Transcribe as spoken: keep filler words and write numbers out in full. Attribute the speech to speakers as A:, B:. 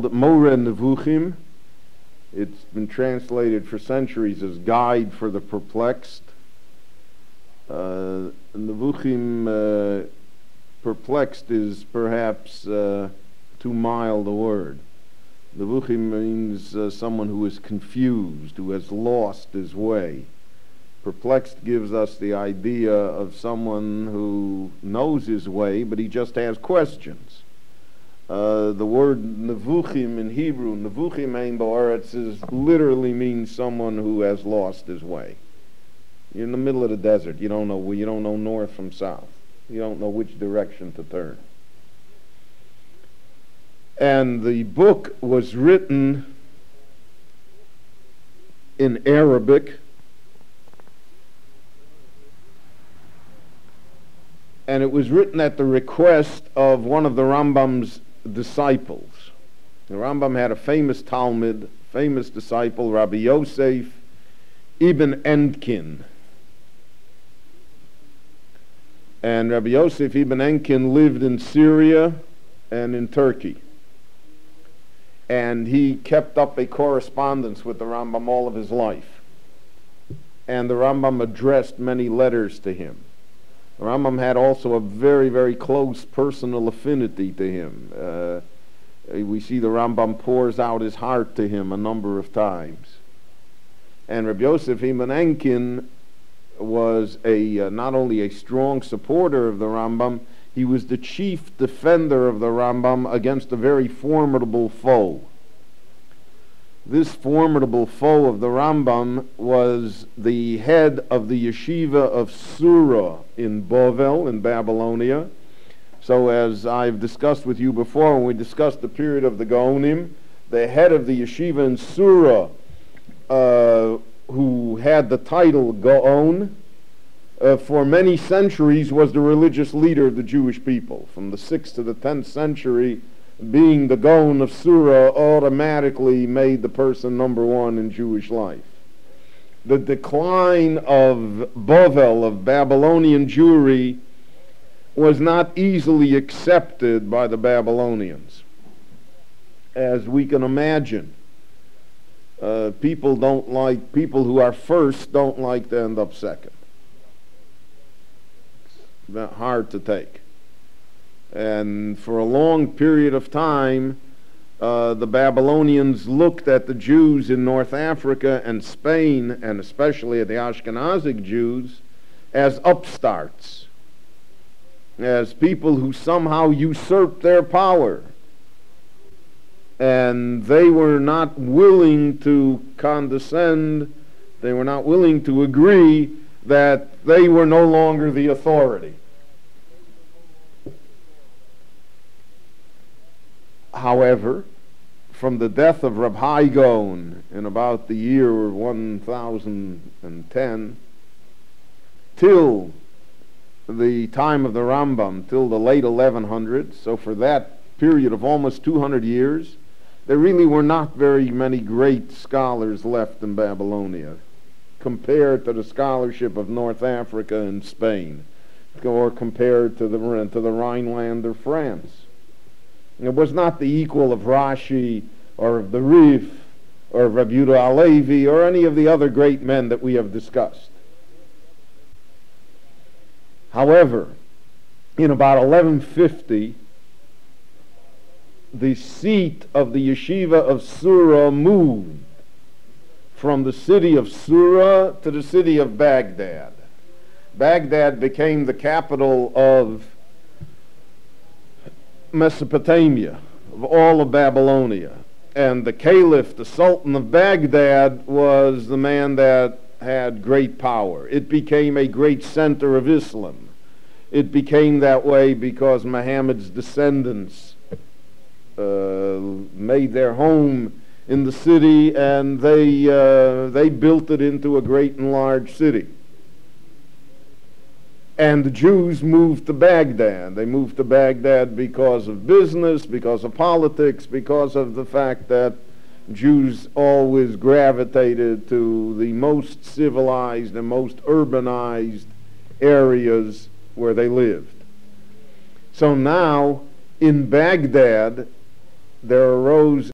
A: called Moreh Nevuchim. It's been translated for centuries as Guide for the Perplexed. Uh, Nevuchim, uh, perplexed is perhaps uh, too mild a word. Nevuchim means uh, someone who is confused, who has lost his way. Perplexed gives us the idea of someone who knows his way, but he just has questions. Uh, the word Nevuchim in Hebrew, Nevuchim ein ba'aretz, is literally means someone who has lost his way. You're in the middle of the desert. You don't know. You don't know north from south. You don't know which direction to turn. And the book was written in Arabic, and it was written at the request of one of the Rambam's disciples. The Rambam had a famous Talmud, famous disciple, Rabbi Yosef ibn Enkin. And Rabbi Yosef ibn Enkin lived in Syria and in Turkey. And he kept up a correspondence with the Rambam all of his life. And the Rambam addressed many letters to him. The Rambam had also a very, very close personal affinity to him. Uh, we see the Rambam pours out his heart to him a number of times. And Rabbi Yosef ibn Enkin was a uh, not only a strong supporter of the Rambam, he was the chief defender of the Rambam against a very formidable foe. This formidable foe of the Rambam was the head of the yeshiva of Sura in Bovel in Babylonia. So as I've discussed with you before, when we discussed the period of the Gaonim, the head of the yeshiva in Sura, uh, who had the title Gaon, uh, for many centuries was the religious leader of the Jewish people. From the sixth to the tenth century, being the Gaon of Sura automatically made the person number one in Jewish life. The decline of Bovel, of Babylonian Jewry, was not easily accepted by the Babylonians. As we can imagine, uh, people don't like, people who are first don't like to end up second. It's hard to take. And for a long period of time, uh, the Babylonians looked at the Jews in North Africa and Spain, and especially at the Ashkenazic Jews, as upstarts, as people who somehow usurped their power. And they were not willing to condescend, they were not willing to agree that they were no longer the authority. However, from the death of Reb Hai Gaon in about the year one thousand ten till the time of the Rambam, till the late eleven hundreds, so for that period of almost two hundred years, there really were not very many great scholars left in Babylonia compared to the scholarship of North Africa and Spain, or compared to the, to the Rhineland or France. It was not the equal of Rashi or of the Rif or of Rabbi Yehuda Halevi or any of the other great men that we have discussed. However, in about eleven fifty, the seat of the yeshiva of Sura moved from the city of Sura to the city of Baghdad. Baghdad became the capital of Mesopotamia, of all of Babylonia. And the caliph, the sultan of Baghdad, was the man that had great power. It became a great center of Islam. It became that way because Muhammad's descendants uh, made their home in the city, and they, uh, they built it into a great and large city. And the Jews moved to Baghdad. They moved to Baghdad because of business, because of politics, because of the fact that Jews always gravitated to the most civilized and most urbanized areas where they lived. So now, in Baghdad, there arose